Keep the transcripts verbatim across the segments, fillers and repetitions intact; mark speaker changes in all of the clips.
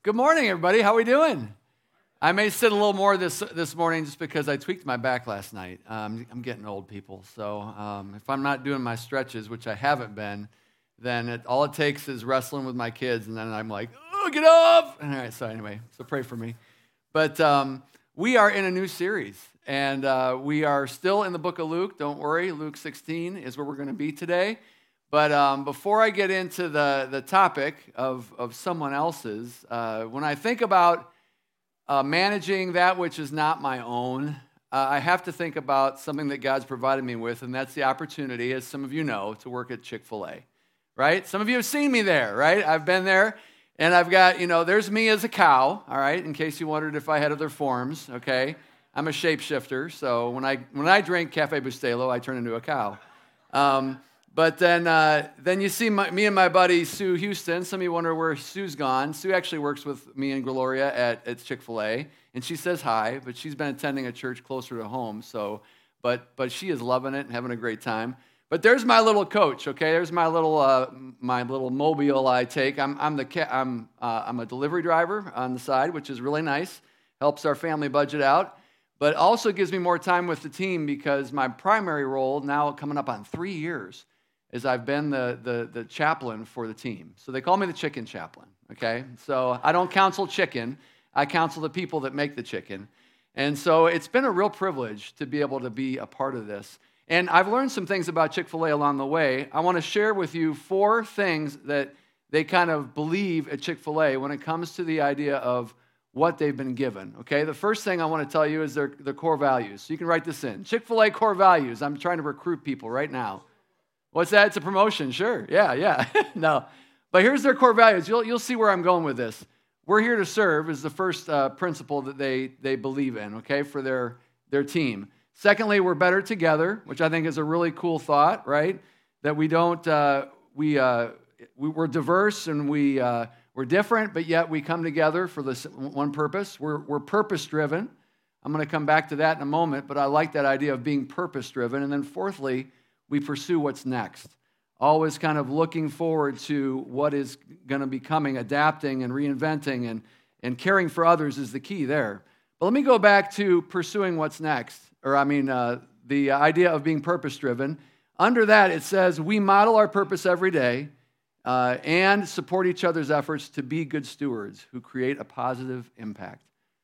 Speaker 1: Good morning, everybody. How are we doing? I may sit a little more this this morning just because I tweaked my back last night. Um, I'm getting old, people. So um, if I'm not doing my stretches, which I haven't been, then it, all it takes is wrestling with my kids, and then I'm like, oh, get up! All right, so anyway, so pray for me. But um, we are in a new series, and uh, we are still in the book of Luke. Don't worry, Luke sixteen is where we're going to be today. But um, before I get into the, the topic of, of someone else's, uh, when I think about uh, managing that which is not my own, uh, I have to think about something that God's provided me with, and that's the opportunity, as some of you know, to work at Chick-fil-A, right? Some of you have seen me there, right? I've been there, and I've got, you know, there's me as a cow, all right, in case you wondered if I had other forms, okay? I'm a shapeshifter, so when I when I drink Cafe Bustelo, I turn into a cow. Um But then uh, then you see my, me and my buddy Sue Houston. Some of you wonder where Sue's gone. Sue actually works with me and Gloria at, at Chick-fil-A, and she says hi, but she's been attending a church closer to home. So, but but she is loving it and having a great time. But there's my little coach. Okay, there's my little uh, my little mobile I take. I'm I'm the ca- I'm uh, I'm a delivery driver on the side, which is really nice. Helps our family budget out. But also gives me more time with the team because my primary role now coming up on three years. Is I've been the, the the chaplain for the team. So they call me the chicken chaplain, okay? So I don't counsel chicken. I counsel the people that make the chicken. And so it's been a real privilege to be able to be a part of this. And I've learned some things about Chick-fil-A along the way. I want to share with you four things that they kind of believe at Chick-fil-A when it comes to the idea of what they've been given, okay? The first thing I want to tell you is their, their core values. So you can write this in. Chick-fil-A core values. I'm trying to recruit people right now. What's that? It's a promotion. Sure. Yeah, yeah. No. But here's their core values. You'll you'll see where I'm going with this. We're here to serve is the first uh, principle that they they believe in, okay, for their, their team. Secondly, we're better together, which I think is a really cool thought, right? That we don't, uh, we, uh, we, we're diverse and we, uh, we're different, but yet we come together for this one purpose. We're, we're purpose-driven. I'm going to come back to that in a moment, but I like that idea of being purpose-driven. And then fourthly, we pursue what's next, always kind of looking forward to what is going to be coming, adapting and reinventing and, and caring for others is the key there. But let me go back to pursuing what's next, or I mean uh, the idea of being purpose-driven. Under that, it says we model our purpose every day uh, and support each other's efforts to be good stewards who create a positive impact.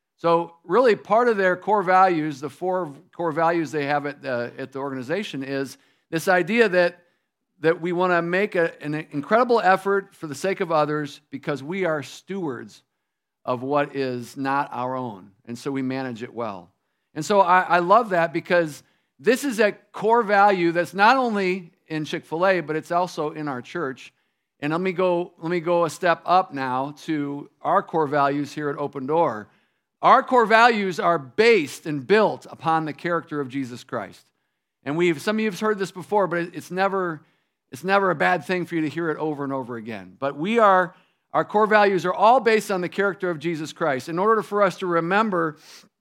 Speaker 1: So really part of their core values, the four core values they have at the, at the organization is this idea that, that we want to make a, an incredible effort for the sake of others because we are stewards of what is not our own, and so we manage it well. And so I, I love that because this is a core value that's not only in Chick-fil-A, but it's also in our church. And let me go, let me go a step up now to our core values here at Open Door. Our core values are based and built upon the character of Jesus Christ. And we've some of you have heard this before, but it's never it's never a bad thing for you to hear it over and over again. But we are our core values are all based on the character of Jesus Christ. In order for us to remember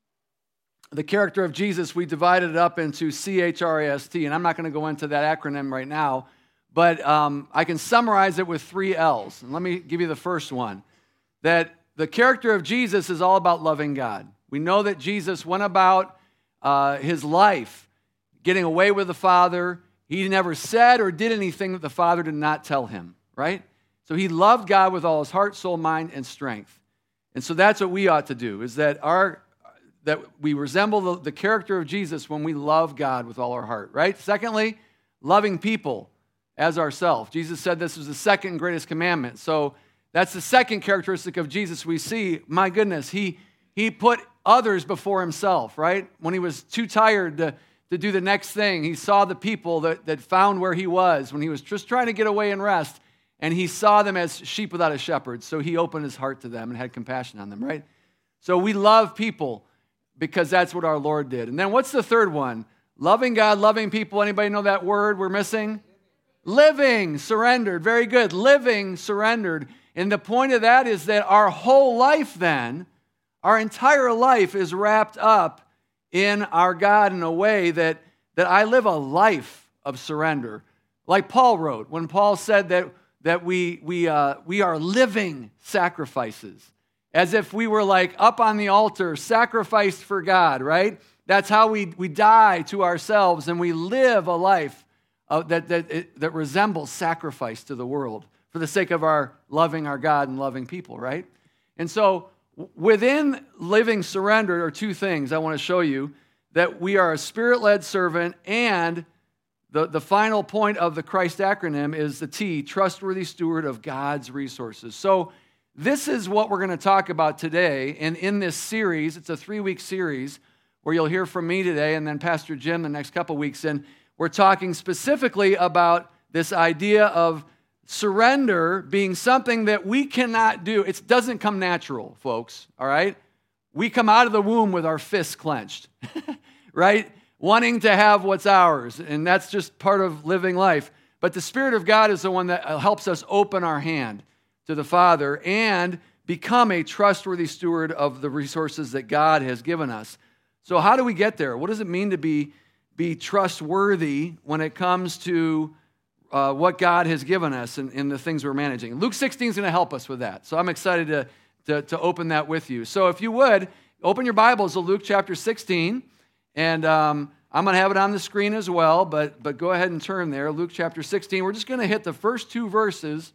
Speaker 1: the character of Jesus, we divided it up into C H R A S T, and I'm not going to go into that acronym right now, but um, I can summarize it with three L's. And let me give you the first one, that the character of Jesus is all about loving God. We know that Jesus went about uh, his life getting away with the Father. He never said or did anything that the Father did not tell him, right? So he loved God with all his heart, soul, mind, and strength. And so that's what we ought to do, is that our that we resemble the, the character of Jesus when we love God with all our heart, right? Secondly, loving people as ourselves. Jesus said this was the second greatest commandment. So that's the second characteristic of Jesus we see. My goodness, he, he put others before himself, right? When he was too tired to to do the next thing. He saw the people that, that found where he was when he was just trying to get away and rest, and he saw them as sheep without a shepherd, so he opened his heart to them and had compassion on them, right? So we love people because that's what our Lord did. And then what's the third one? Loving God, loving people. Anybody know that word we're missing? Living, surrendered. Very good. Living, surrendered. And the point of that is that our whole life then, our entire life is wrapped up in our God in a way that, that I live a life of surrender. Like Paul wrote, when Paul said that, that we, we, uh, we are living sacrifices. as if we were like up on the altar, sacrificed for God, right? That's how we, we die to ourselves and we live a life uh, that, that, it, that resembles sacrifice to the world for the sake of our loving our God and loving people, right? And so within living surrendered are two things I want to show you, that we are a spirit-led servant, and the, the final point of the Christ acronym is the T, trustworthy steward of God's resources. So this is what we're going to talk about today, and in this series, it's a three-week series where you'll hear from me today and then Pastor Jim the next couple weeks, and we're talking specifically about this idea of surrender being something that we cannot do. It doesn't come natural, folks, all right? We come out of the womb with our fists clenched, right? Wanting to have what's ours, and that's just part of living life. But the Spirit of God is the one that helps us open our hand to the Father and become a trustworthy steward of the resources that God has given us. So how do we get there? What does it mean to be, be trustworthy when it comes to uh, what God has given us and, and the things we're managing? Luke sixteen is going to help us with that. So I'm excited to, to, to open that with you. So if you would, open your Bibles to Luke chapter sixteen. And um, I'm going to have it on the screen as well, but, but go ahead and turn there. Luke chapter sixteen. We're just going to hit the first two verses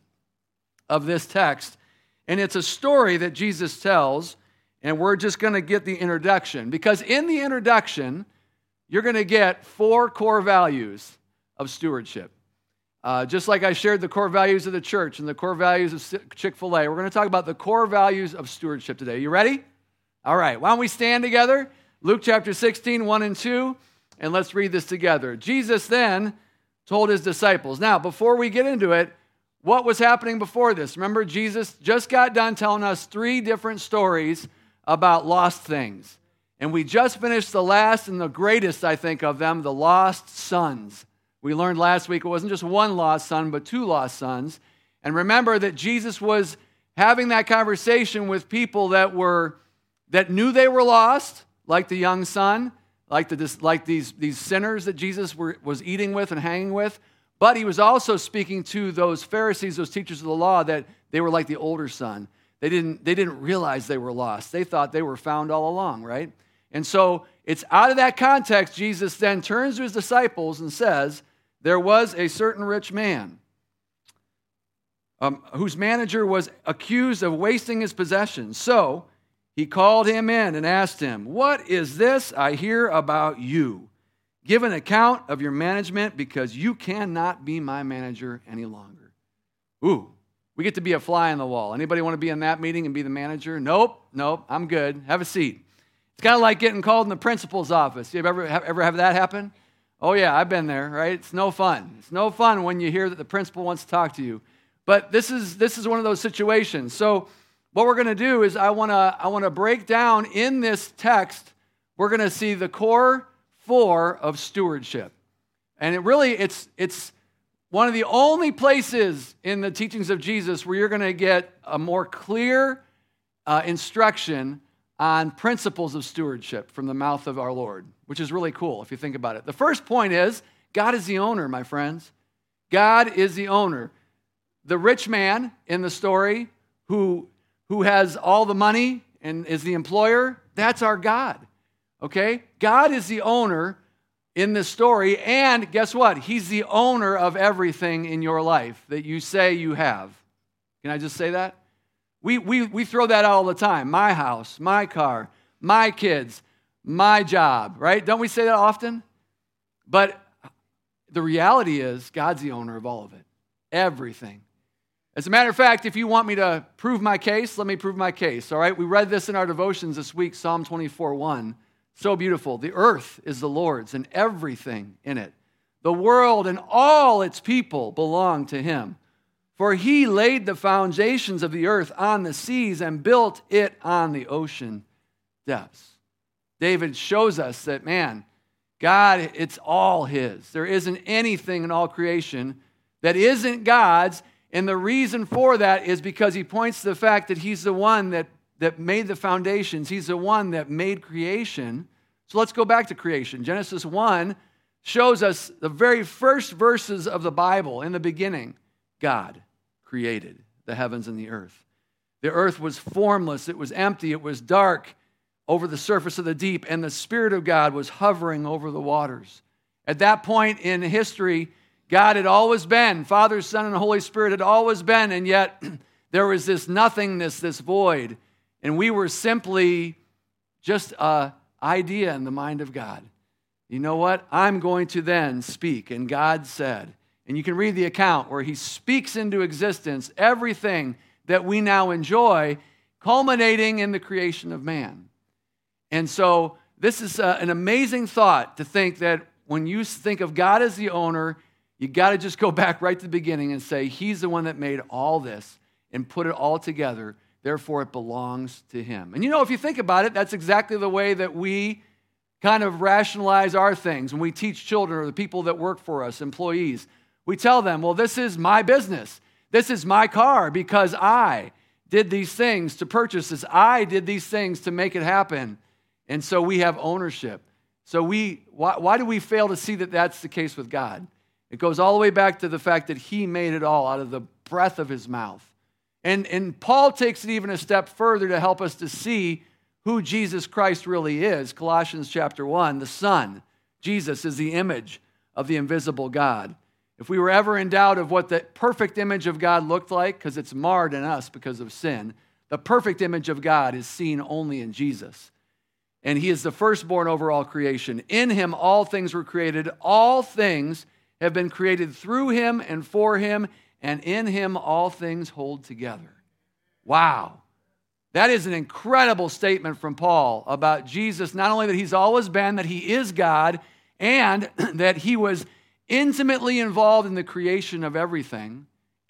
Speaker 1: of this text. And it's a story that Jesus tells, and we're just going to get the introduction. Because in the introduction, you're going to get four core values of stewardship. Uh, just like I shared the core values of the church and the core values of Chick-fil-A, we're going to talk about the core values of stewardship today. You ready? All right. Why don't we stand together? Luke chapter sixteen, one and two, and let's read this together. Jesus then told his disciples. Now, before we get into it, what was happening before this? Remember, Jesus just got done telling us three different stories about lost things. And we just finished the last and the greatest, I think, of them, the lost sons. We learned last week it wasn't just one lost son, but two lost sons. And remember that Jesus was having that conversation with people that were that knew they were lost, like the young son, like, the, like these, these sinners that Jesus were, was eating with and hanging with. But he was also speaking to those Pharisees, those teachers of the law, that they were like the older son. They didn't, they didn't realize they were lost. They thought they were found all along, right? And so it's out of that context, Jesus then turns to his disciples and says, there was a certain rich man um, whose manager was accused of wasting his possessions. So he called him in and asked him, what is this I hear about you? Give an account of your management because you cannot be my manager any longer. Ooh, we get to be a fly on the wall. Anybody want to be in that meeting and be the manager? Nope, nope, I'm good. Have a seat. It's kind of like getting called in the principal's office. You ever, ever have that happen? Oh yeah, I've been there, right? It's no fun. It's no fun when you hear that the principal wants to talk to you. But this is this is one of those situations. So what we're going to do is I want to I want to break down in this text, we're going to see the core four of stewardship. And it really, it's it's one of the only places in the teachings of Jesus where you're going to get a more clear uh, instruction on principles of stewardship from the mouth of our Lord, which is really cool if you think about it. The first point is, God is the owner, my friends. God is the owner. The rich man in the story who who has all the money and is the employer, that's our God, okay? God is the owner in this story, and guess what? He's the owner of everything in your life that you say you have. Can I just say that? We, we, we throw that out all the time. My house, my car, my kids, my job, right? Don't we say that often? But the reality is God's the owner of all of it, everything. As a matter of fact, if you want me to prove my case, let me prove my case, all right? We read this in our devotions this week, Psalm twenty-four one. So beautiful. The earth is the Lord's and everything in it. The world and all its people belong to him. For he laid the foundations of the earth on the seas and built it on the ocean depths. David shows us that, man, God, it's all his. There isn't anything in all creation that isn't God's. And the reason for that is because he points to the fact that he's the one that, that made the foundations. He's the one that made creation. So let's go back to creation. Genesis one shows us the very first verses of the Bible. In the beginning, God created the heavens and the earth. The earth was formless, it was empty, it was dark over the surface of the deep, and the Spirit of God was hovering over the waters. At that point in history, God had always been, Father, Son, and Holy Spirit had always been, and yet there was this nothingness, this void, and we were simply just an idea in the mind of God. You know what? I'm going to then speak, and God said, and you can read the account where he speaks into existence everything that we now enjoy, culminating in the creation of man. And so this is uh, an amazing thought to think that when you think of God as the owner, you got to just go back right to the beginning and say, he's the one that made all this and put it all together. Therefore, it belongs to him. And you know, if you think about it, that's exactly the way that we kind of rationalize our things. When we teach children or the people that work for us, employees, we tell them, well, this is my business. This is my car because I did these things to purchase this. I did these things to make it happen. And so we have ownership. So we, why, why do we fail to see that that's the case with God? It goes all the way back to the fact that he made it all out of the breath of his mouth. And, and Paul takes it even a step further to help us to see who Jesus Christ really is. Colossians chapter one, the Son. Jesus is the image of the invisible God. If we were ever in doubt of what the perfect image of God looked like, because it's marred in us because of sin, the perfect image of God is seen only in Jesus. And he is the firstborn over all creation. In him all things were created. All things have been created through him and for him, and in him all things hold together. Wow. That is an incredible statement from Paul about Jesus, not only that he's always been, that he is God, and that he was intimately involved in the creation of everything,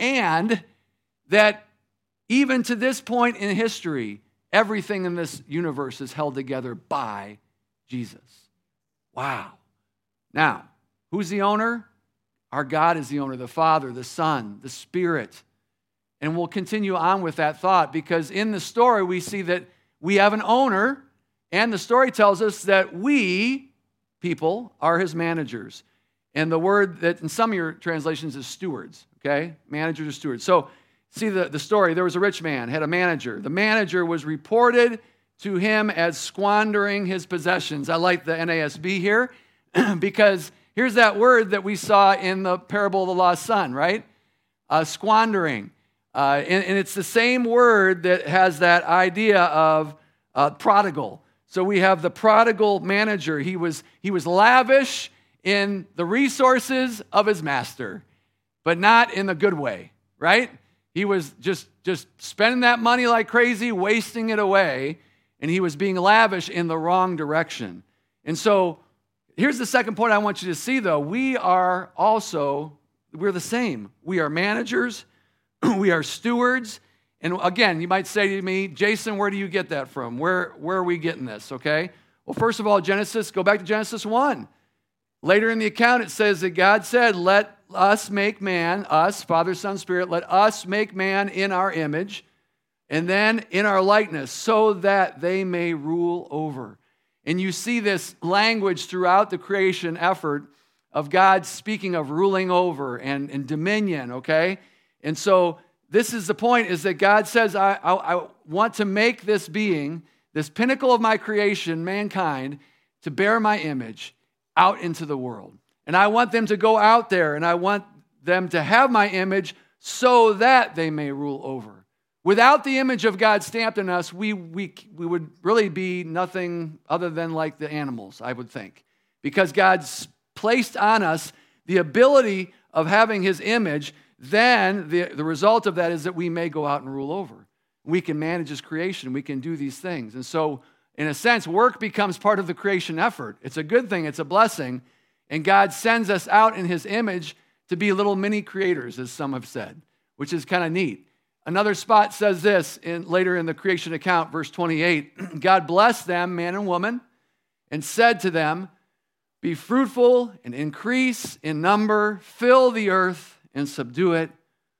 Speaker 1: and that even to this point in history, everything in this universe is held together by Jesus. Wow. Now, who's the owner? Our God is the owner, the Father, the Son, the Spirit. And we'll continue on with that thought because in the story we see that we have an owner, and the story tells us that we, people, are his managers. And the word that in some of your translations is stewards, okay? Managers or stewards. So see the, the story. There was a rich man, had a manager. The manager was reported to him as squandering his possessions. I like the N A S B here because here's that word that we saw in the parable of the lost son, right? Uh, squandering. Uh, and, and it's the same word that has that idea of uh, prodigal. So we have the prodigal manager. He was, he was lavish in the resources of his master, but not in the good way, right? He was just, just spending that money like crazy, wasting it away, and he was being lavish in the wrong direction. And so here's the second point I want you to see, though. We are also, we're the same. We are managers, we are stewards, and again, you might say to me, Jason, where do you get that from? Where, where are we getting this, okay? Well, first of all, Genesis, go back to Genesis one. Later in the account, it says that God said, let us make man, us, Father, Son, Spirit, let us make man in our image, and then in our likeness, so that they may rule over. And you see this language throughout the creation effort of God speaking of ruling over and, and dominion, okay? And so this is the point, is that God says, I, I, I want to make this being, this pinnacle of my creation, mankind, to bear my image out into the world. And I want them to go out there, and I want them to have my image so that they may rule over. Without the image of God stamped in us, we, we, we would really be nothing other than like the animals, I would think. Because God's placed on us the ability of having his image, then the, the result of that is that we may go out and rule over. We can manage his creation. We can do these things. And so, in a sense, work becomes part of the creation effort. It's a good thing. It's a blessing. And God sends us out in his image to be little mini creators, as some have said, which is kind of neat. Another spot says this in, later in the creation account, verse twenty-eight. God blessed them, man and woman, and said to them, be fruitful and increase in number, fill the earth and subdue it,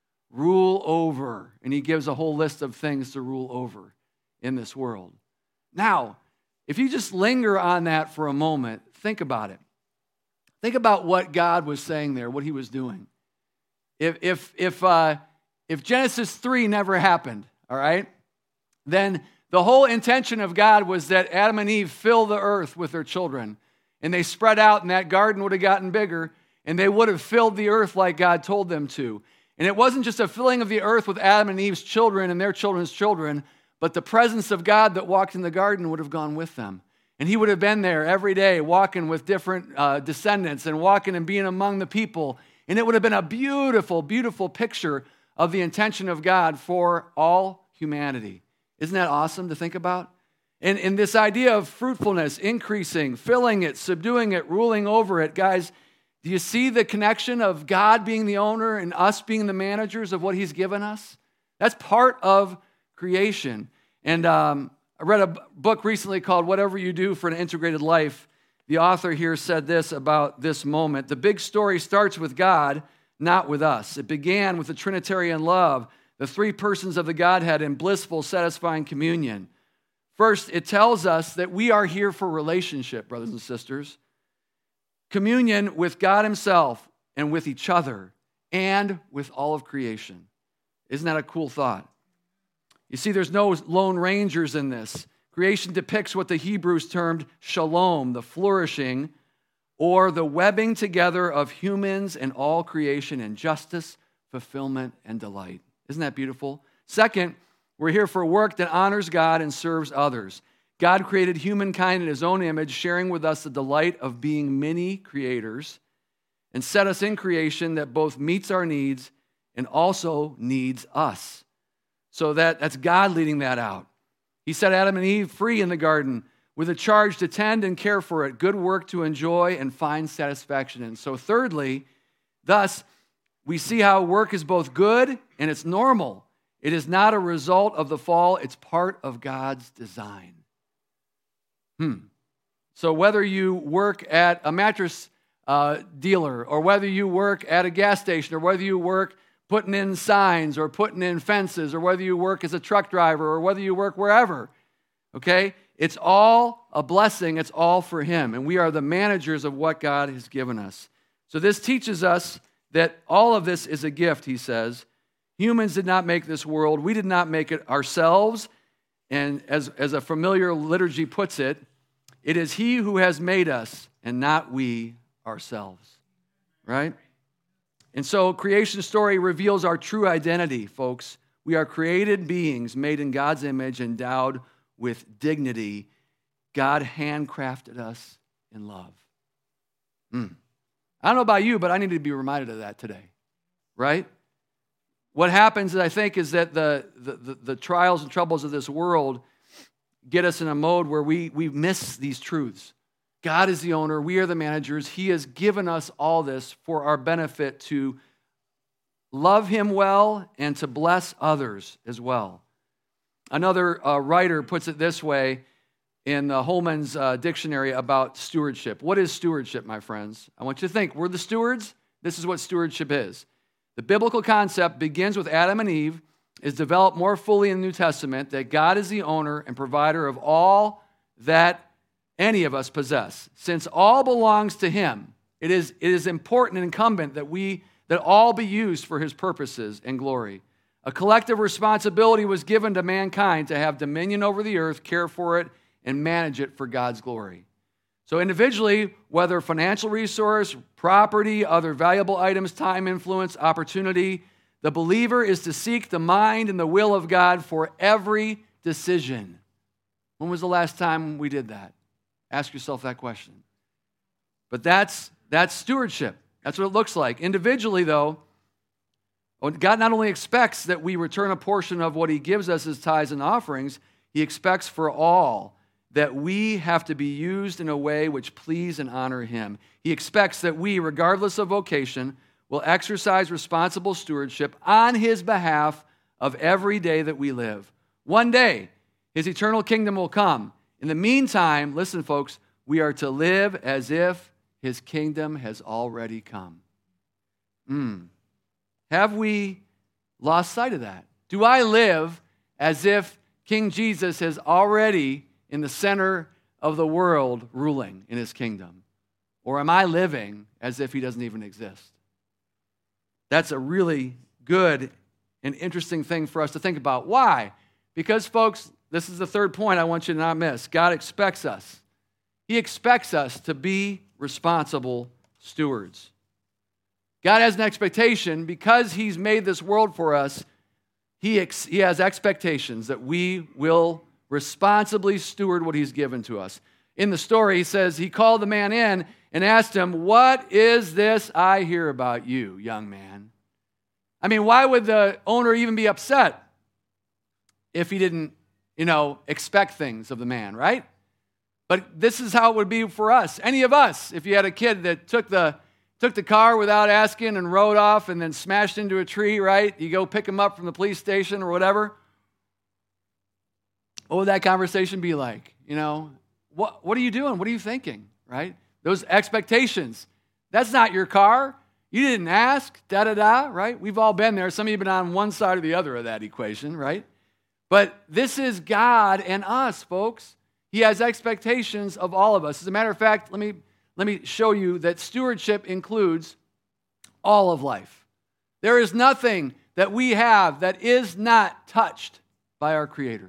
Speaker 1: rule over. And he gives a whole list of things to rule over in this world. Now, if you just linger on that for a moment, think about it. Think about what God was saying there, what he was doing. If if if uh, if Genesis three never happened, all right, then the whole intention of God was that Adam and Eve fill the earth with their children. And they spread out, and that garden would have gotten bigger, and they would have filled the earth like God told them to. And it wasn't just a filling of the earth with Adam and Eve's children and their children's children, but the presence of God that walked in the garden would have gone with them. And he would have been there every day walking with different uh, descendants and walking and being among the people. And it would have been a beautiful, beautiful picture of the intention of God for all humanity. Isn't that awesome to think about? And, and this idea of fruitfulness, increasing, filling it, subduing it, ruling over it. Guys, do you see the connection of God being the owner and us being the managers of what he's given us? That's part of creation. And um, I read a book recently called Whatever You Do for an Integrated Life. The author here said this about this moment. The big story starts with God, not with us. It began with the Trinitarian love, the three persons of the Godhead in blissful, satisfying communion. First, it tells us that we are here for relationship, brothers and sisters. Communion with God himself and with each other and with all of creation. Isn't that a cool thought? You see, there's no lone rangers in this. Creation depicts what the Hebrews termed shalom, the flourishing, or the webbing together of humans and all creation in justice, fulfillment, and delight. Isn't that beautiful? Second, we're here for work that honors God and serves others. God created humankind in his own image, sharing with us the delight of being many creators, and set us in creation that both meets our needs and also needs us. So that, that's God leading that out. He set Adam and Eve free in the garden with a charge to tend and care for it, good work to enjoy and find satisfaction in. So thirdly, thus, we see how work is both good and it's normal. It is not a result of the fall. It's part of God's design. Hmm. So whether you work at a mattress uh, dealer or whether you work at a gas station or whether you work putting in signs or putting in fences or whether you work as a truck driver or whether you work wherever, okay, it's all a blessing. It's all for him. And we are the managers of what God has given us. So this teaches us that all of this is a gift, he says. Humans did not make this world. We did not make it ourselves. And as, as a familiar liturgy puts it, it is he who has made us and not we ourselves. Right? And so creation story reveals our true identity, folks. We are created beings made in God's image, endowed with dignity. God handcrafted us in love. Mm. I don't know about you, but I need to be reminded of that today. Right? What happens, I think, is that the, the, the, the trials and troubles of this world get us in a mode where we, we miss these truths. God is the owner. We are the managers. He has given us all this for our benefit to love him well and to bless others as well. Another uh, writer puts it this way in the Holman's uh, dictionary about stewardship. What is stewardship, my friends? I want you to think, we're the stewards. This is what stewardship is. The biblical concept begins with Adam and Eve, is developed more fully in the New Testament, that God is the owner and provider of all that any of us possess. Since all belongs to him, it is, it is important and incumbent that we that all be used for his purposes and glory. A collective responsibility was given to mankind to have dominion over the earth, care for it, and manage it for God's glory. So individually, whether financial resource, property, other valuable items, time, influence, opportunity, the believer is to seek the mind and the will of God for every decision. When was the last time we did that? Ask yourself that question. But that's, that's stewardship. That's what it looks like. Individually, though, God not only expects that we return a portion of what he gives us as tithes and offerings, he expects for all that we have to be used in a way which please and honor him. He expects that we, regardless of vocation, will exercise responsible stewardship on his behalf of every day that we live. One day, his eternal kingdom will come. In the meantime, listen, folks, we are to live as if his kingdom has already come. Mm. Have we lost sight of that? Do I live as if King Jesus has already in the center of the world ruling in his kingdom? Or am I living as if he doesn't even exist? That's a really good and interesting thing for us to think about. Why? Because, folks, this is the third point I want you to not miss. God expects us. He expects us to be responsible stewards. God has an expectation because he's made this world for us. He, ex- he has expectations that we will responsibly steward what he's given to us. In the story, he says he called the man in and asked him, "What is this I hear about you, young man?" I mean, why would the owner even be upset if he didn't, you know, expect things of the man, right? But this is how it would be for us. Any of us, if you had a kid that took the took the car without asking and rode off and then smashed into a tree, right? You go pick him up from the police station or whatever. What would that conversation be like? You know, what what are you doing? What are you thinking, right? Those expectations. That's not your car. You didn't ask, da-da-da, right? We've all been there. Some of you have been on one side or the other of that equation, right? But this is God and us, folks. He has expectations of all of us. As a matter of fact, let me, let me show you that stewardship includes all of life. There is nothing that we have that is not touched by our Creator.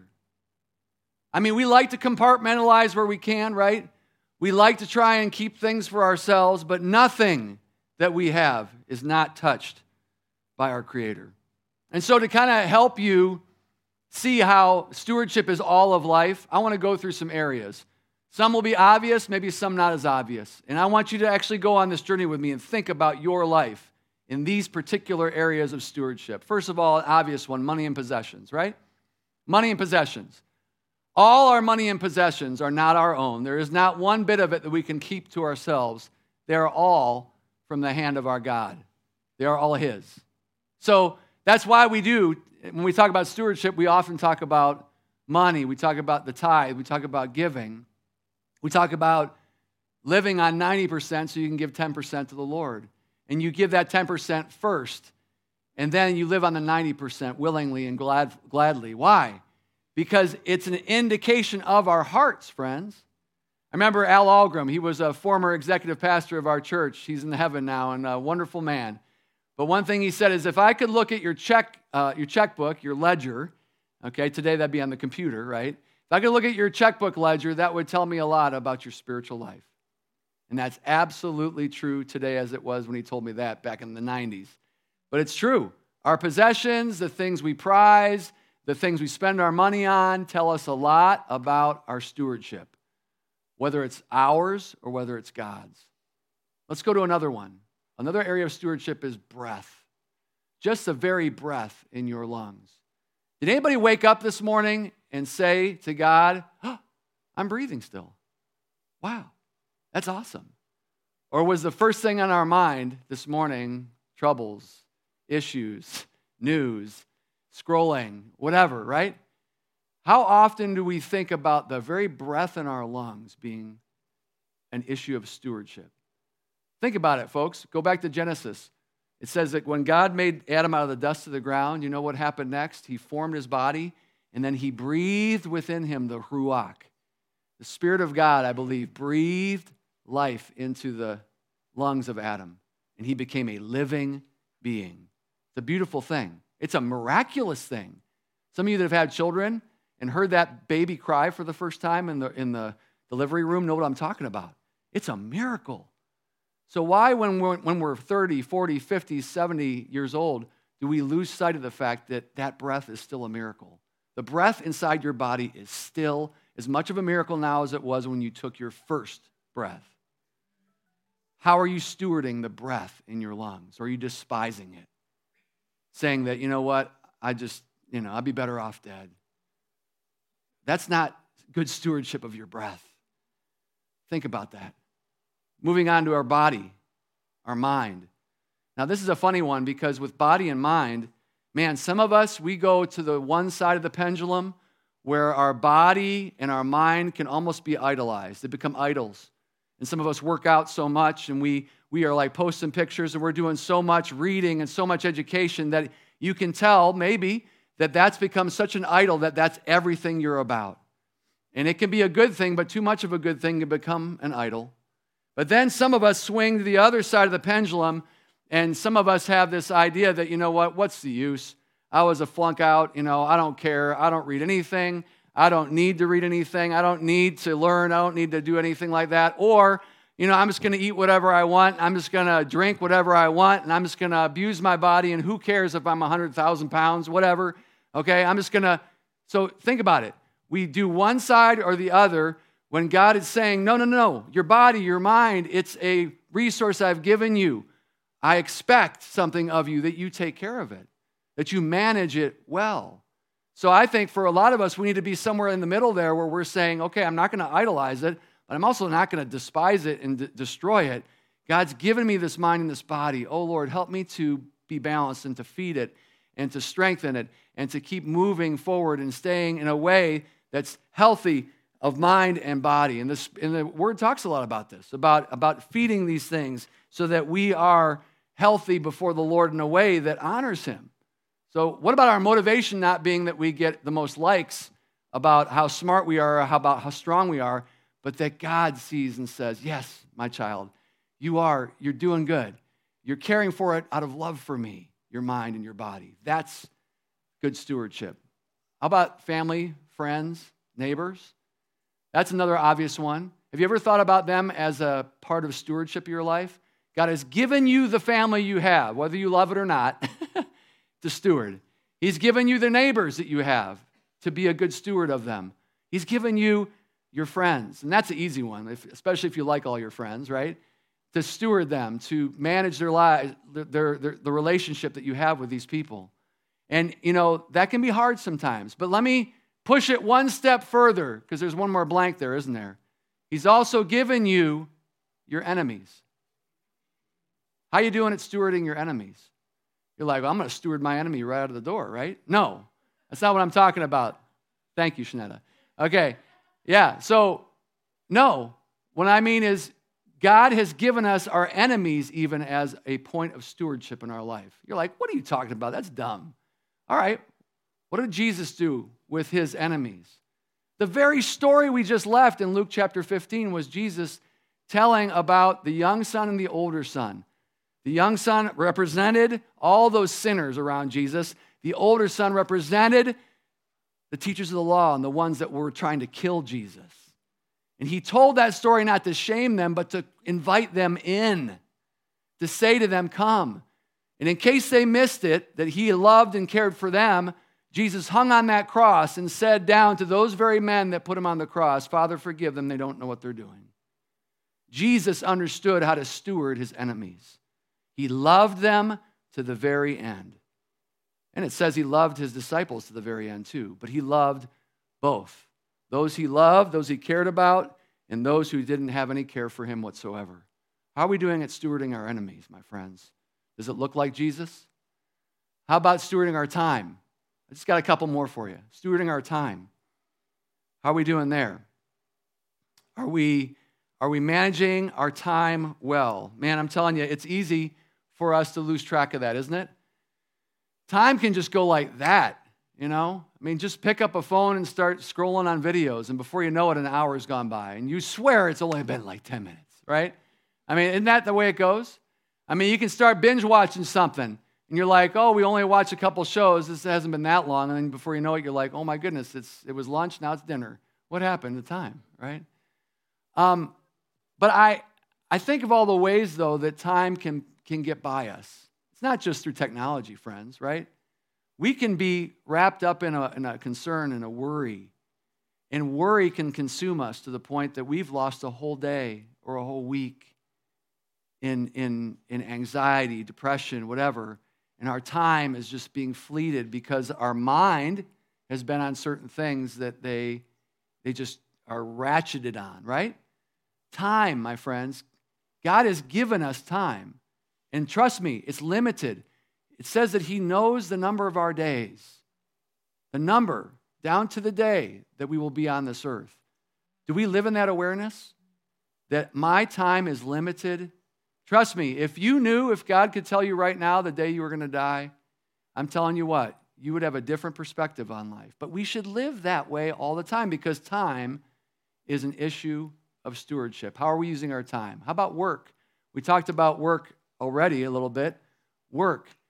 Speaker 1: I mean, we like to compartmentalize where we can, right? We like to try and keep things for ourselves, but nothing that we have is not touched by our Creator. And so to kind of help you see how stewardship is all of life, I want to go through some areas. Some will be obvious, maybe some not as obvious. And I want you to actually go on this journey with me and think about your life in these particular areas of stewardship. First of all, an obvious one, money and possessions, right? Money and possessions. All our money and possessions are not our own. There is not one bit of it that we can keep to ourselves. They are all from the hand of our God. They are all His. So that's why we do, when we talk about stewardship, we often talk about money. We talk about the tithe. We talk about giving. We talk about living on ninety percent so you can give ten percent to the Lord. And you give that ten percent first, and then you live on the ninety percent willingly and glad, gladly. Why? Because it's an indication of our hearts, friends. I remember Al Algrim. He was a former executive pastor of our church. He's in heaven now and a wonderful man. But one thing he said is, if I could look at your check, uh, your checkbook, your ledger, okay, today that'd be on the computer, right? If I could look at your checkbook ledger, that would tell me a lot about your spiritual life. And that's absolutely true today as it was when he told me that back in the nineties. But it's true. Our possessions, the things we prize, the things we spend our money on tell us a lot about our stewardship, whether it's ours or whether it's God's. Let's go to another one. Another area of stewardship is breath. Just the very breath in your lungs. Did anybody wake up this morning and say to God, oh, I'm breathing still? Wow, that's awesome. Or was the first thing on our mind this morning troubles, issues, news, scrolling, whatever, right? How often do we think about the very breath in our lungs being an issue of stewardship? Think about it, folks. Go back to Genesis. It says that when God made Adam out of the dust of the ground, you know what happened next? He formed his body, and then he breathed within him the Ruach. The Spirit of God, I believe, breathed life into the lungs of Adam, and he became a living being. It's a beautiful thing. It's a miraculous thing. Some of you that have had children and heard that baby cry for the first time in the, in the delivery room know what I'm talking about. It's a miracle. So why, when we're, when we're thirty, forty, fifty, seventy years old, do we lose sight of the fact that that breath is still a miracle? The breath inside your body is still as much of a miracle now as it was when you took your first breath. How are you stewarding the breath in your lungs? Or are you despising it? Saying that, you know what, I just, you know, I'd be better off dead. That's not good stewardship of your breath. Think about that. Moving on to our body, our mind. Now, this is a funny one because with body and mind, man, some of us, we go to the one side of the pendulum where our body and our mind can almost be idolized. They become idols. And some of us work out so much and we, we are like posting pictures and we're doing so much reading and so much education that you can tell maybe that that's become such an idol that that's everything you're about. And it can be a good thing, but too much of a good thing can become an idol. But then some of us swing to the other side of the pendulum, and some of us have this idea that, you know what, what's the use? I was a flunk out, you know, I don't care. I don't read anything. I don't need to read anything. I don't need to learn. I don't need to do anything like that. Or, you know, I'm just going to eat whatever I want. I'm just going to drink whatever I want. And I'm just going to abuse my body. And who cares if I'm one hundred thousand pounds, whatever. Okay, I'm just going to. So think about it. We do one side or the other when God is saying, no, no, no, your body, your mind, it's a resource I've given you. I expect something of you that you take care of it, that you manage it well. So I think for a lot of us, we need to be somewhere in the middle there where we're saying, okay, I'm not going to idolize it, but I'm also not going to despise it and d- destroy it. God's given me this mind and this body. Oh, Lord, help me to be balanced and to feed it and to strengthen it and to keep moving forward and staying in a way that's healthy of mind and body. And, this, and the Word talks a lot about this, about, about feeding these things so that we are healthy before the Lord in a way that honors Him. So what about our motivation not being that we get the most likes about how smart we are or how about how strong we are, but that God sees and says, yes, my child, you are, you're doing good. You're caring for it out of love for me, your mind and your body. That's good stewardship. How about family, friends, neighbors? That's another obvious one. Have you ever thought about them as a part of stewardship of your life? God has given you the family you have, whether you love it or not, to steward. He's given you the neighbors that you have to be a good steward of them. He's given you your friends, and that's an easy one, if, especially if you like all your friends, right? To steward them, to manage their lives, their, their, the relationship that you have with these people. And, you know, that can be hard sometimes, but let me push it one step further, because there's one more blank there, isn't there? He's also given you your enemies. How you doing at stewarding your enemies? You're like, well, I'm going to steward my enemy right out of the door, right? No, that's not what I'm talking about. Thank you, Shanetta. Okay, yeah, so no. What I mean is God has given us our enemies even as a point of stewardship in our life. You're like, what are you talking about? That's dumb. All right, what did Jesus do with his enemies? The very story we just left in Luke chapter fifteen was Jesus telling about the young son and the older son. The young son represented all those sinners around Jesus. The older son represented the teachers of the law and the ones that were trying to kill Jesus. And he told that story not to shame them, but to invite them in, to say to them, come. And in case they missed it, that he loved and cared for them, Jesus hung on that cross and said down to those very men that put him on the cross, Father, forgive them, they don't know what they're doing. Jesus understood how to steward his enemies. He loved them to the very end. And it says he loved his disciples to the very end too, but he loved both. Those he loved, those he cared about, and those who didn't have any care for him whatsoever. How are we doing at stewarding our enemies, my friends? Does it look like Jesus? How about stewarding our time? I just got a couple more for you. Stewarding our time. How are we doing there? Are we, are we managing our time well? Man, I'm telling you, it's easy for us to lose track of that, isn't it? Time can just go like that, you know? I mean, just pick up a phone and start scrolling on videos, and before you know it, an hour has gone by, and you swear it's only been like ten minutes, right? I mean, isn't that the way it goes? I mean, you can start binge watching something, and you're like, oh, we only watched a couple shows. This hasn't been that long. And then before you know it, you're like, oh, my goodness, it's it was lunch, now it's dinner. What happened to time, right? Um, but I I think of all the ways, though, that time can, can get by us. It's not just through technology, friends, right? We can be wrapped up in a, in a concern and a worry, and worry can consume us to the point that we've lost a whole day or a whole week in, in, in anxiety, depression, whatever, and our time is just being fleeted because our mind has been on certain things that they, they just are ratcheted on, right? Time, my friends. God has given us time. And trust me, it's limited. It says that he knows the number of our days, the number down to the day that we will be on this earth. Do we live in that awareness that my time is limited? Trust me, if you knew, if God could tell you right now the day you were going to die, I'm telling you what, you would have a different perspective on life. But we should live that way all the time because time is an issue of stewardship. How are we using our time? How about work? We talked about work already a little bit. Work.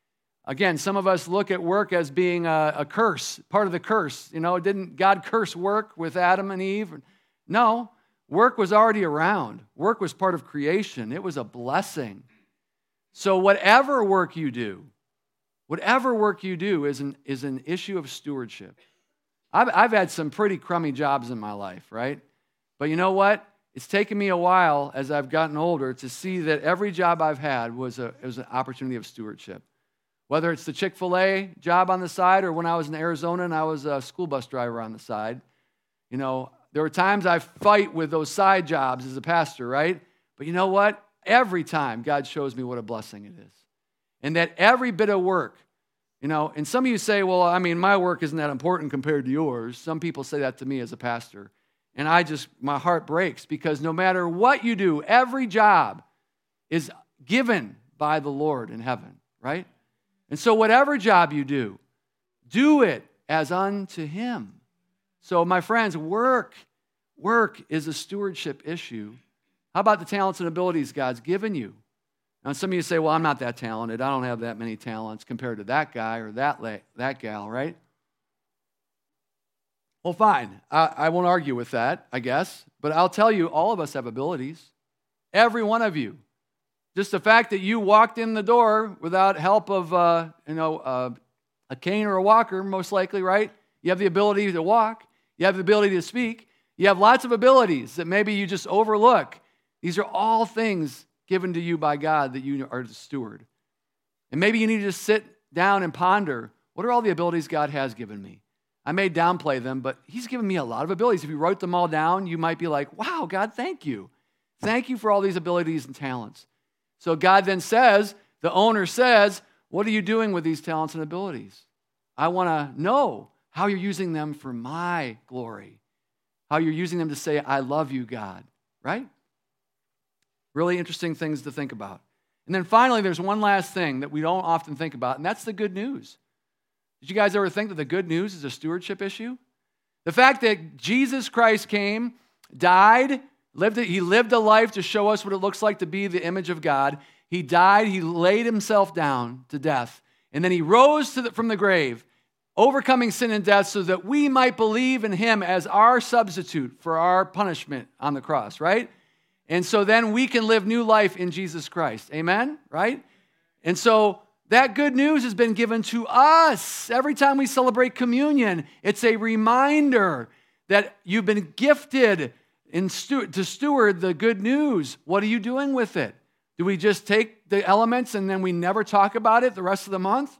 Speaker 1: Again, some of us look at work as being a, a curse, part of the curse. You know, didn't God curse work with Adam and Eve? No, work was already around. Work was part of creation. It was a blessing. So whatever work you do, whatever work you do is an, is an issue of stewardship. I've, I've had some pretty crummy jobs in my life, right? But you know what? It's taken me a while as I've gotten older to see that every job I've had was, a, it was an opportunity of stewardship. Whether it's the Chick-fil-A job on the side or when I was in Arizona and I was a school bus driver on the side. You know, there were times I fight with those side jobs as a pastor, right? But you know what? Every time God shows me what a blessing it is. And that every bit of work, you know, and some of you say, well, I mean, my work isn't that important compared to yours. Some people say that to me as a pastor. And I just, my heart breaks because no matter what you do, every job is given by the Lord in heaven, right? And so whatever job you do, do it as unto him. So my friends, work, work is a stewardship issue. How about the talents and abilities God's given you? Now some of you say, well, I'm not that talented. I don't have that many talents compared to that guy or that la- that gal, right? Well, fine. I, I won't argue with that, I guess. But I'll tell you, all of us have abilities. Every one of you. Just the fact that you walked in the door without help of, uh, you know, uh, a cane or a walker, most likely, right? You have the ability to walk. You have the ability to speak. You have lots of abilities that maybe you just overlook. These are all things given to you by God that you are to steward. And maybe you need to just sit down and ponder, what are all the abilities God has given me? I may downplay them, but he's given me a lot of abilities. If you wrote them all down, you might be like, wow, God, thank you. Thank you for all these abilities and talents. So God then says, the owner says, what are you doing with these talents and abilities? I want to know how you're using them for my glory, how you're using them to say, I love you, God, right? Really interesting things to think about. And then finally, there's one last thing that we don't often think about, and that's the good news. Did you guys ever think that the good news is a stewardship issue? The fact that Jesus Christ came, died, Lived, he lived a life to show us what it looks like to be the image of God. He died, he laid himself down to death, and then he rose to the, from the grave, overcoming sin and death so that we might believe in him as our substitute for our punishment on the cross, right? And so then we can live new life in Jesus Christ. Amen? Right? And so that good news has been given to us. Every time we celebrate communion, it's a reminder that you've been gifted In stu- to steward the good news. What are you doing with it? Do we just take the elements and then we never talk about it the rest of the month?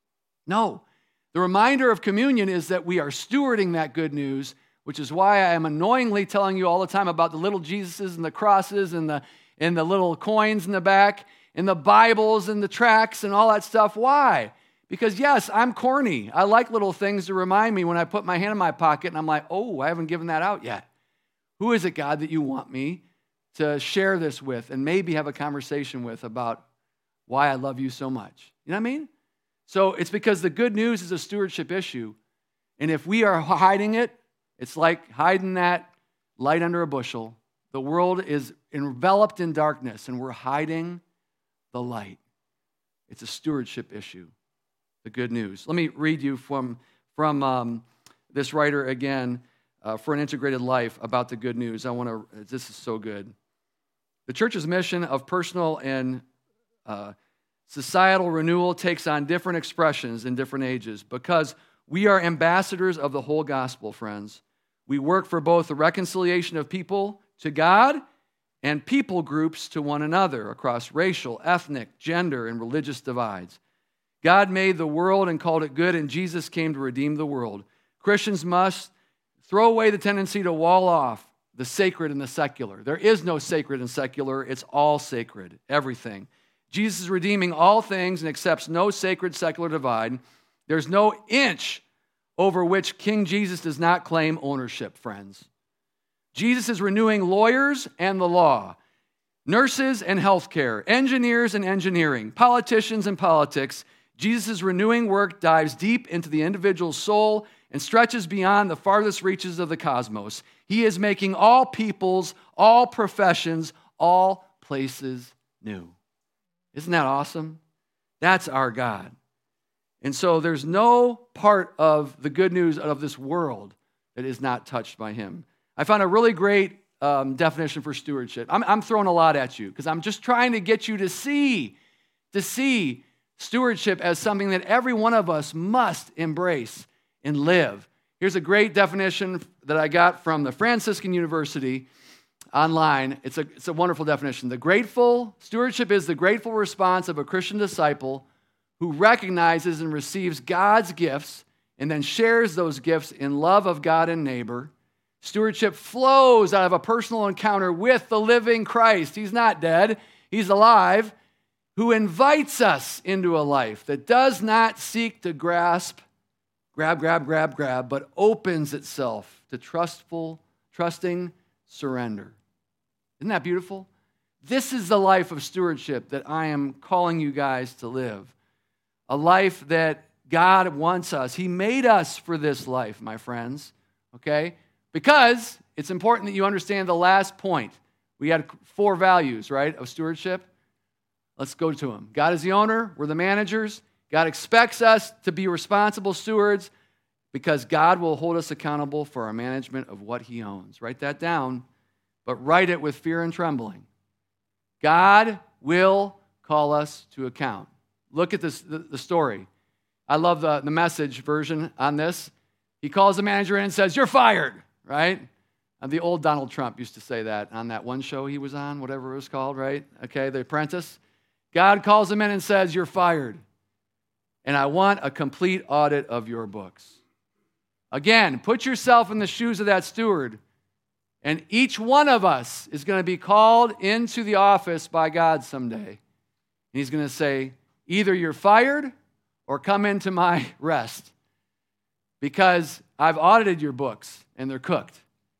Speaker 1: No. The reminder of communion is that we are stewarding that good news, which is why I am annoyingly telling you all the time about the little Jesuses and the crosses and the, and the little coins in the back and the Bibles and the tracts and all that stuff. Why? Because yes, I'm corny. I like little things to remind me when I put my hand in my pocket and I'm like, oh, I haven't given that out yet. Who is it, God, that you want me to share this with and maybe have a conversation with about why I love you so much? You know what I mean? So it's because the good news is a stewardship issue. And if we are hiding it, it's like hiding that light under a bushel. The world is enveloped in darkness and we're hiding the light. It's a stewardship issue, the good news. Let me read you from, from um, this writer again. Uh, for an integrated life about the good news. I want to, this is so good. The church's mission of personal and uh, societal renewal takes on different expressions in different ages because we are ambassadors of the whole gospel, friends. We work for both the reconciliation of people to God and people groups to one another across racial, ethnic, gender, and religious divides. God made the world and called it good, and Jesus came to redeem the world. Christians must throw away the tendency to wall off the sacred and the secular. There is no sacred and secular. It's all sacred, everything. Jesus is redeeming all things and accepts no sacred secular divide. There's no inch over which King Jesus does not claim ownership, friends. Jesus is renewing lawyers and the law, nurses and healthcare, engineers and engineering, politicians and politics. Jesus' renewing work dives deep into the individual's soul and stretches beyond the farthest reaches of the cosmos. He is making all peoples, all professions, all places new. Isn't that awesome? That's our God. And so there's no part of the good news of this world that is not touched by him. I found a really great um, definition for stewardship. I'm, I'm throwing a lot at you because I'm just trying to get you to see, to see stewardship as something that every one of us must embrace and live. Here's a great definition that I got from the Franciscan University online. It's a, it's a wonderful definition. The grateful, stewardship is the grateful response of a Christian disciple who recognizes and receives God's gifts and then shares those gifts in love of God and neighbor. Stewardship flows out of a personal encounter with the living Christ. He's not dead, he's alive, who invites us into a life that does not seek to grasp, grab, grab, grab, grab, but opens itself to trustful, trusting surrender. Isn't that beautiful? This is the life of stewardship that I am calling you guys to live. A life that God wants us. He made us for this life, my friends, okay? Because it's important that you understand the last point. We had four values, right, of stewardship. Let's go to them. God is the owner. We're the managers. God expects us to be responsible stewards because God will hold us accountable for our management of what he owns. Write that down, but write it with fear and trembling. God will call us to account. Look at this, the, the story. I love the, the Message version on this. He calls the manager in and says, "You're fired," right? And the old Donald Trump used to say that on that one show he was on, whatever it was called, right? Okay, The Apprentice. God calls him in and says, "You're fired, and I want a complete audit of your books." Again, put yourself in the shoes of that steward, and each one of us is going to be called into the office by God someday. And he's going to say, either you're fired or come into my rest because I've audited your books and they're cooked.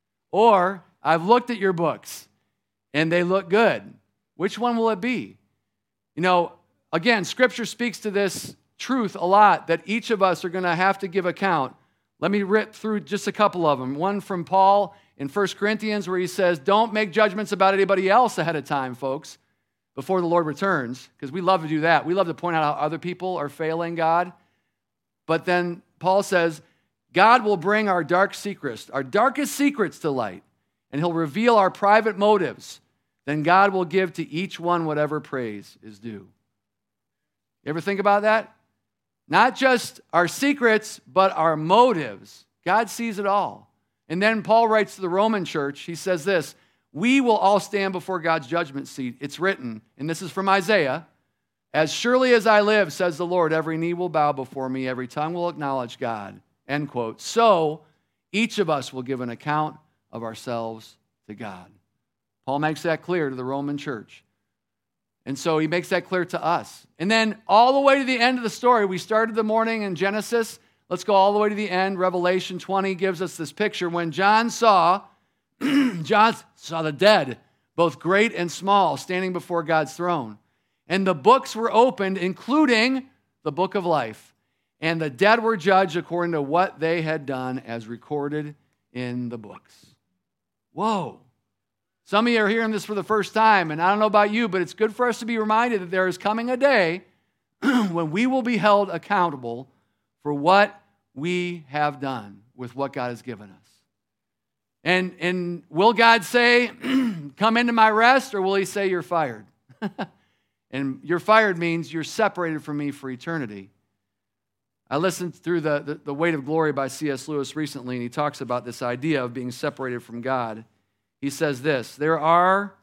Speaker 1: Or I've looked at your books and they look good. Which one will it be? You know, again, Scripture speaks to this truth a lot that each of us are going to have to give account. Let me rip through just a couple of them. One from Paul in First Corinthians where he says, don't make judgments about anybody else ahead of time, folks, before the Lord returns, because we love to do that. We love to point out how other people are failing God. But then Paul says, God will bring our dark secrets, our darkest secrets to light, and he'll reveal our private motives. Then God will give to each one whatever praise is due. You ever think about that? Not just our secrets, but our motives. God sees it all. And then Paul writes to the Roman church, he says this, we will all stand before God's judgment seat. It's written, and this is from Isaiah, as surely as I live, says the Lord, every knee will bow before me, every tongue will acknowledge God, end quote. So each of us will give an account of ourselves to God. Paul makes that clear to the Roman church. And so he makes that clear to us. And then all the way to the end of the story, we started the morning in Genesis. Let's go all the way to the end. Revelation twenty gives us this picture. When John saw, John saw the dead, both great and small, standing before God's throne. And the books were opened, including the book of life. And the dead were judged according to what they had done as recorded in the books. Whoa. Some of you are hearing this for the first time, and I don't know about you, but it's good for us to be reminded that there is coming a day when we will be held accountable for what we have done with what God has given us. And, and will God say, come into my rest, or will he say, you're fired? And you're fired means you're separated from me for eternity. I listened through the, the, the Weight of Glory by C S Lewis recently, and he talks about this idea of being separated from God. He says this, there are,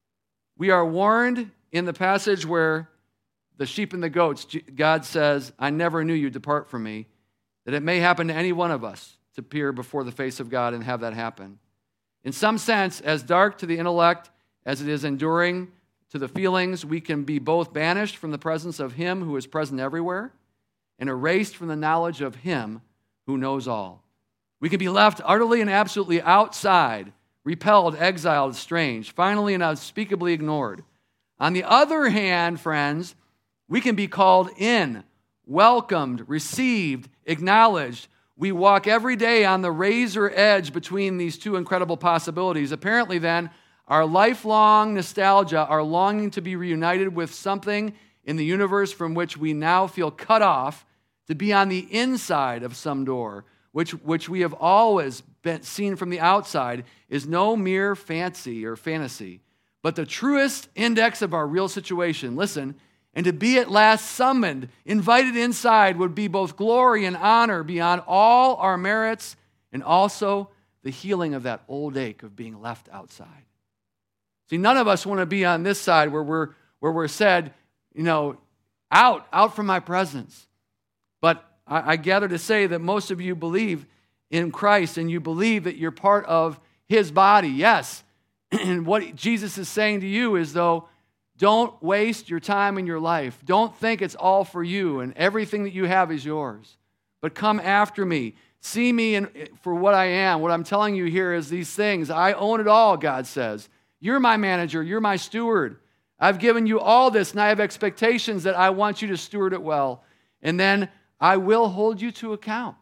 Speaker 1: we are warned in the passage where the sheep and the goats, God says, I never knew you, depart from me, that it may happen to any one of us to appear before the face of God and have that happen. In some sense, as dark to the intellect as it is enduring to the feelings, we can be both banished from the presence of him who is present everywhere and erased from the knowledge of him who knows all. We can be left utterly and absolutely outside, repelled, exiled, estranged, finally and unspeakably ignored. On the other hand, friends, we can be called in, welcomed, received, acknowledged. We walk every day on the razor edge between these two incredible possibilities. Apparently then, our lifelong nostalgia, our longing to be reunited with something in the universe from which we now feel cut off to be on the inside of some door, which, which we have always been seen from the outside, is no mere fancy or fantasy, but the truest index of our real situation. Listen, and to be at last summoned, invited inside, would be both glory and honor beyond all our merits, and also the healing of that old ache of being left outside. See, none of us want to be on this side where we're where we're said, you know, out, out from my presence. But I, I gather to say that most of you believe in Christ and you believe that you're part of his body. Yes. And what Jesus is saying to you is, though, don't waste your time in your life. Don't think it's all for you and everything that you have is yours. But come after me. See me in, for what I am. What I'm telling you here is these things. I own it all, God says. You're my manager. You're my steward. I've given you all this, and I have expectations that I want you to steward it well. And then I will hold you to account.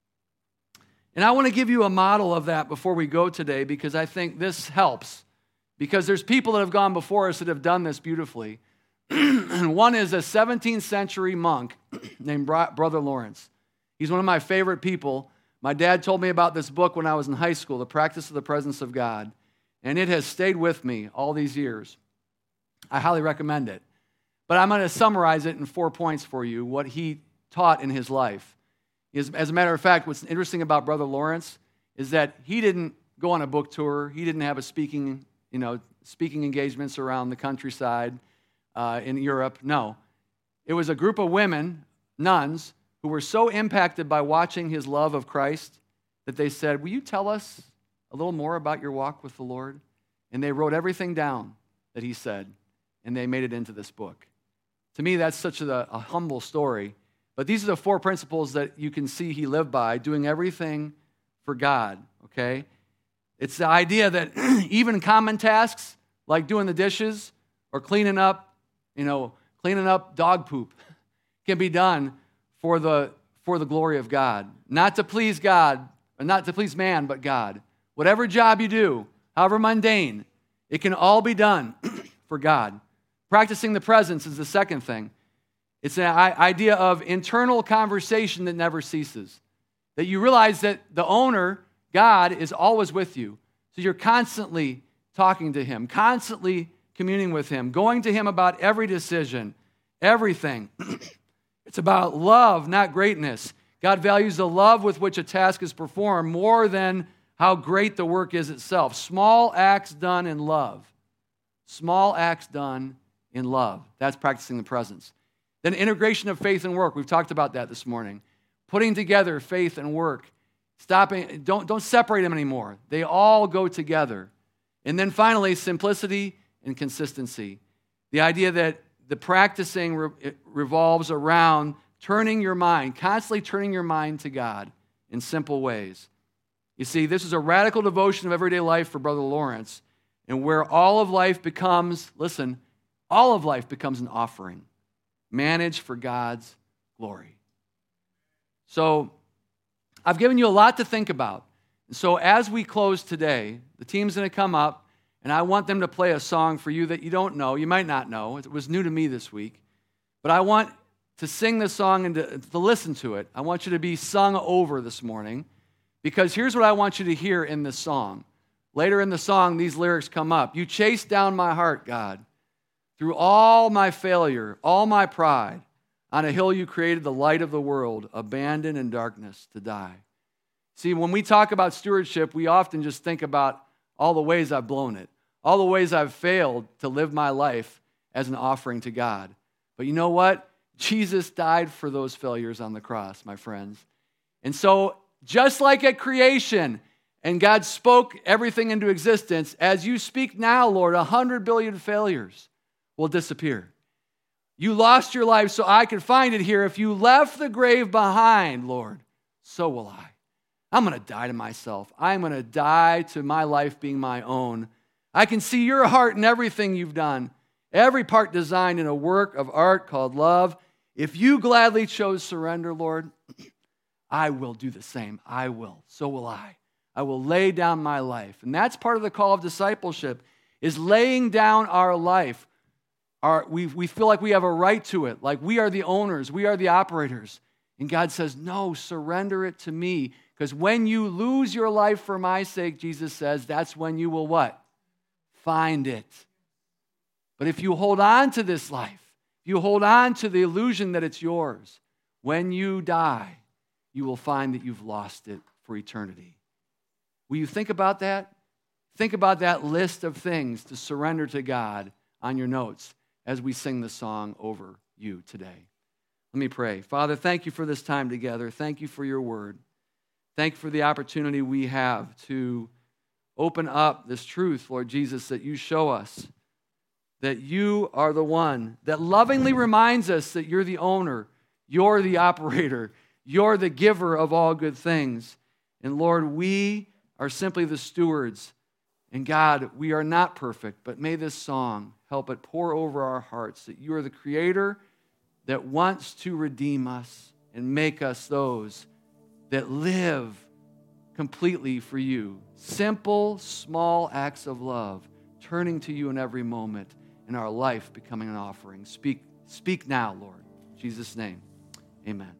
Speaker 1: And I want to give you a model of that before we go today, because I think this helps. Because there's people that have gone before us that have done this beautifully. And one is a seventeenth century monk named Brother Lawrence. He's one of my favorite people. My dad told me about this book when I was in high school, The Practice of the Presence of God. And it has stayed with me all these years. I highly recommend it. But I'm going to summarize it in four points for you, what he taught in his life. As, as a matter of fact, what's interesting about Brother Lawrence is that he didn't go on a book tour. He didn't have a speaking, you know, speaking engagements around the countryside uh, in Europe. No. It was a group of women, nuns, who were so impacted by watching his love of Christ that they said, will you tell us a little more about your walk with the Lord? And they wrote everything down that he said, and they made it into this book. To me, that's such a, a humble story. But these are the four principles that you can see he lived by, doing everything for God, okay? It's the idea that even common tasks, like doing the dishes or cleaning up, you know, cleaning up dog poop, can be done for the, for the glory of God. Not to please God, or not to please man, but God. Whatever job you do, however mundane, it can all be done for God. Practicing the presence is the second thing. It's an idea of internal conversation that never ceases. That you realize that the owner, God, is always with you. So you're constantly talking to him, constantly communing with him, going to him about every decision, everything. It's about love, not greatness. God values the love with which a task is performed more than how great the work is itself. Small acts done in love. Small acts done in love. That's practicing the presence. Then integration of faith and work. We've talked about that this morning. Putting together faith and work. Stopping, don't, don't separate them anymore. They all go together. And then finally, simplicity and consistency. The idea that the practicing re- revolves around turning your mind, constantly turning your mind to God in simple ways. You see, this is a radical devotion of everyday life for Brother Lawrence, and where all of life becomes, listen, all of life becomes an offering, managed for God's glory. So, I've given you a lot to think about. And so as we close today, the team's going to come up, and I want them to play a song for you that you don't know. You might not know. It was new to me this week. But I want to sing this song and to, to listen to it. I want you to be sung over this morning, because here's what I want you to hear in this song. Later in the song, these lyrics come up. You chased down my heart, God. Through all my failure, all my pride, on a hill you created the light of the world, abandoned in darkness to die. See, when we talk about stewardship, we often just think about all the ways I've blown it, all the ways I've failed to live my life as an offering to God. But you know what? Jesus died for those failures on the cross, my friends. And so, just like at creation, and God spoke everything into existence, as you speak now, Lord, a hundred billion failures will disappear. You lost your life so I could find it here. If you left the grave behind, Lord, so will I. I'm going to die to myself. I'm going to die to my life being my own. I can see your heart in everything you've done, every part designed in a work of art called love. If you gladly chose surrender, Lord, I will do the same. I will. So will I. I will lay down my life. And that's part of the call of discipleship, is laying down our life. Our, we, we feel like we have a right to it, like we are the owners, we are the operators. And God says, no, surrender it to me. Because when you lose your life for my sake, Jesus says, that's when you will what? Find it. But if you hold on to this life, if you hold on to the illusion that it's yours, when you die, you will find that you've lost it for eternity. Will you think about that? Think about that list of things to surrender to God on your notes as we sing the song over you today. Let me pray. Father, thank you for this time together. Thank you for your word. Thank you for the opportunity we have to open up this truth, Lord Jesus, that you show us that you are the one that lovingly reminds us that you're the owner, you're the operator, you're the giver of all good things. And Lord, we are simply the stewards. And God, we are not perfect, but may this song help it pour over our hearts that you are the creator that wants to redeem us and make us those that live completely for you. Simple, small acts of love, turning to you in every moment, and our life becoming an offering. Speak, speak now, Lord. In Jesus' name, amen.